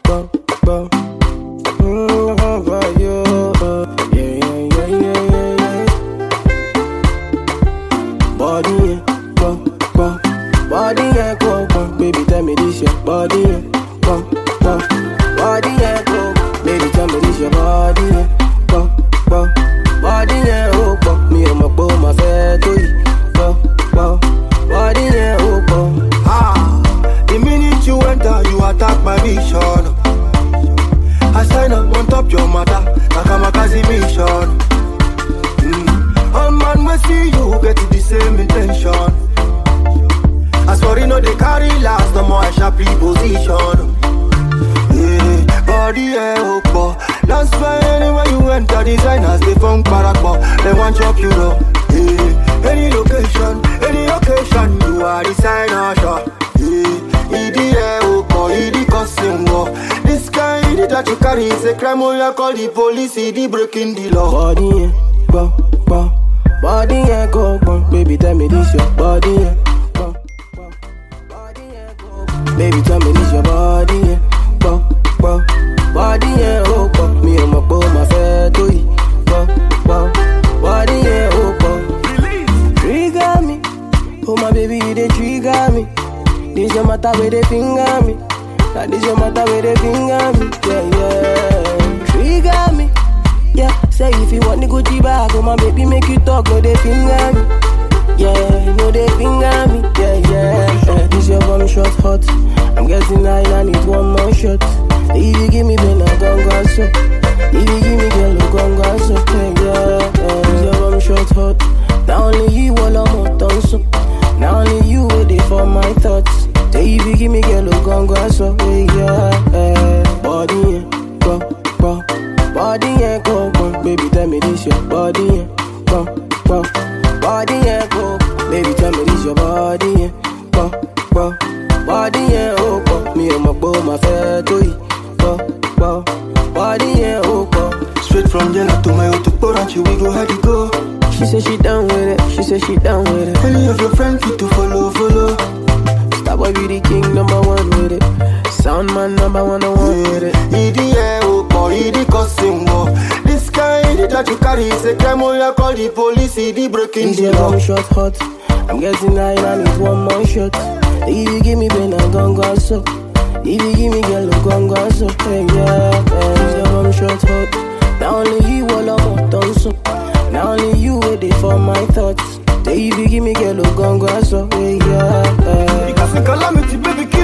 go, go. For you, yeah. Body, go, go. Body, yeah, go, go. Baby, tell me this your body, yeah, go, go. Body, yeah, go. Baby, tell me this your body, yeah, go, go. Body, yeah, oh, go. Me and my boy, my fair to you, go, go. Body, yeah, oh, go. The minute you enter, you attack my vision. I sign up on top your mother, Nakamakazi mission. All man we see you get the same intention. As for you know they carry last, no more I sharp position. Yeah, body yeah, opo. That's why anywhere you enter, designers they funk barakbo. They want chop you know. Yeah, any location, any occasion, you are designer shop. Yeah, yeah, opo, idi costing war. This guy that you carry is a crime. Oh, you call the police, he breaking the law. Body yeah, go, go. Body yeah, go, go. Baby, tell me this your body yeah, go, go. Body yeah, go, go. Baby, tell me this your body yeah, go, go. Body yeah, oh, go. Me and my boy, my fair to you, go, go. Body yeah, oh, go. Trigger me, oh my baby, you dey trigger me. This your matter where they finger me. Now this your matter where they finger me. Yeah. Trigger me. Yeah, say if you want the Gucci bag, oh my baby make you talk, no they finger me. Yeah, no they finger me. Yeah. This your one shot hot. I'm getting high, I need one more shot. If you give me ben, I'm gon' so. If you give me girl, I'm gon' so. Yeah. This your one shot hot. Not only you, all I'm on so. Not only you, waiting for my thoughts. Say if you give me girl, I'm gon' so. Yeah. Body, yeah, go, go. Body, yeah, go, go. Baby, tell me this your body, yeah, go, go. Body, yeah, go. Baby, tell me this your body, yeah, go, go. Body, yeah, oh, go. Me and my boy, my fair to you, go, go. Body, yeah, oh, go. Straight from Jella to my auto Poranchi, we go how to go. She said she down with it, she said she down with it. Any of your friends fit to follow. Star boy be the king, number one with it. Sound man, number one with it. EDA, oh boy, ED costing war. This guy that you carry is a crime. Oh, you call the police, ED breaking the law. One shot hot. I'm getting high, I need one more shot. If you give me ben, I'm gon' so. If you give me girl, I'm gon' so. Yeah. This your one shot hot. Not only you, all I'm on so. Not only you, waiting for my thoughts. Say if you give me girl, I'm gon' so. Yeah. Because in calamity, baby.